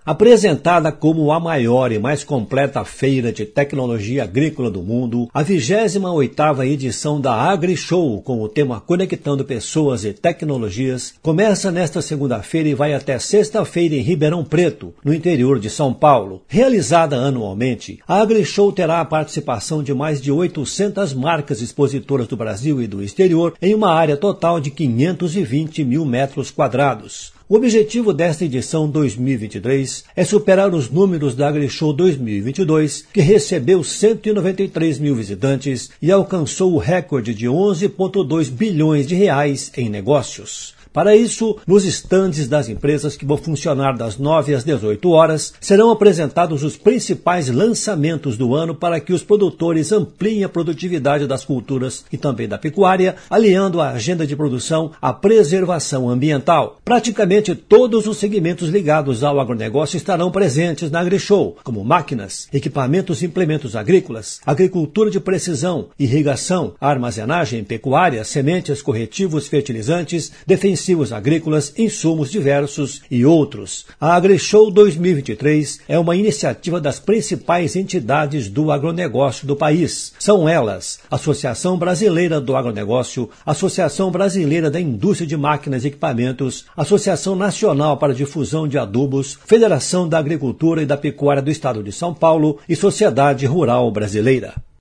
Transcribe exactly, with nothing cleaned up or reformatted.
Apresentada como a maior e mais completa feira de tecnologia agrícola do mundo, a vigésima oitava edição da AgriShow, com o tema Conectando Pessoas e Tecnologias, começa nesta segunda-feira e vai até sexta-feira em Ribeirão Preto, no interior de São Paulo. Realizada anualmente, a AgriShow terá a participação de mais de oitocentas marcas expositoras do Brasil e do exterior em uma área total de quinhentos e vinte mil metros quadrados. O objetivo desta edição dois mil e vinte e três é superar os números da AgriShow dois mil e vinte e dois, que recebeu cento e noventa e três mil visitantes e alcançou o recorde de onze vírgula dois bilhões de reais em negócios. Para isso, nos estandes das empresas que vão funcionar das nove às dezoito horas, serão apresentados os principais lançamentos do ano para que os produtores ampliem a produtividade das culturas e também da pecuária, aliando a agenda de produção à preservação ambiental. Praticamente todos os segmentos ligados ao agronegócio estarão presentes na AgriShow, como máquinas, equipamentos e implementos agrícolas, agricultura de precisão, irrigação, armazenagem, pecuária, sementes, corretivos, fertilizantes, defensivos agrícolas, insumos diversos e outros. A AgriShow dois mil e vinte e três é uma iniciativa das principais entidades do agronegócio do país. São elas: Associação Brasileira do Agronegócio, Associação Brasileira da Indústria de Máquinas e Equipamentos, Associação Nacional para a Difusão de Adubos, Federação da Agricultura e da Pecuária do Estado de São Paulo e Sociedade Rural Brasileira.